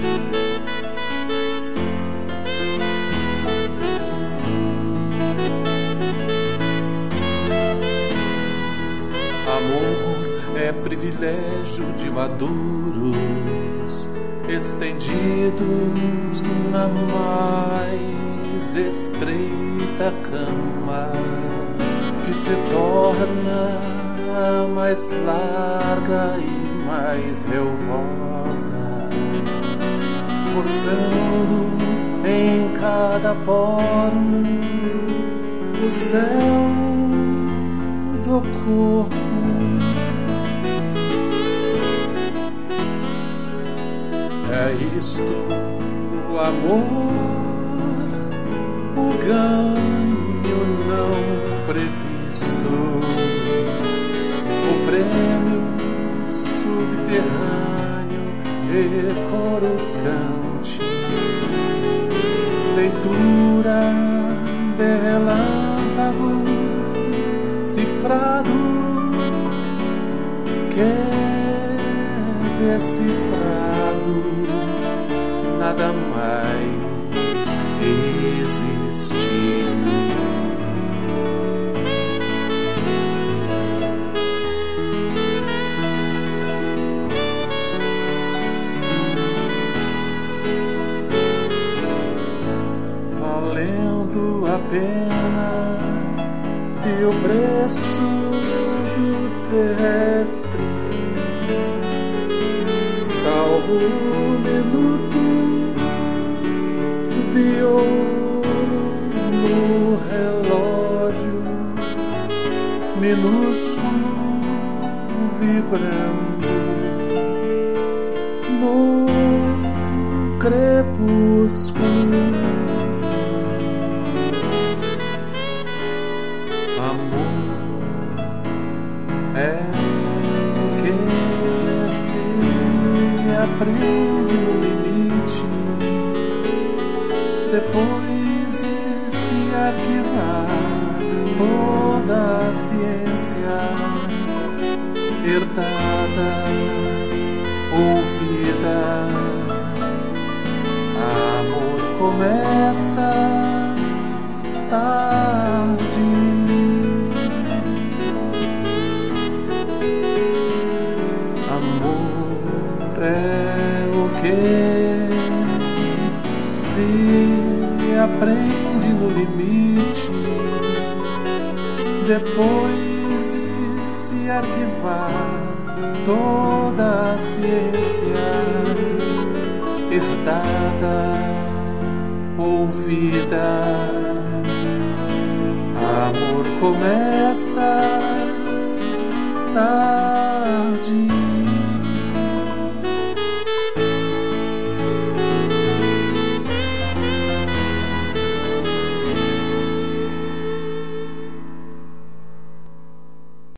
Amor é privilégio de maduros, estendidos na mais estreita cama, que se torna mais larga e mais relvosa, roçando em cada poro o céu do corpo. É isto, amor, o ganho não previsto, o prêmio subterrâneo e coruscante, leitura de relâmpago cifrado que decifrado nada mais existe. Valendo a pena e o preço do terrestre, salvo um minuto de ouro no relógio minúsculo vibrando no crepúsculo. Amor é o que se aprende no limite, depois de se arquivar toda a ciência herdada, ouvida. Amor começa tarde. Amor é o que se aprende no limite, depois de se arquivar toda a ciência herdada, ouvida. Amor começa tarde.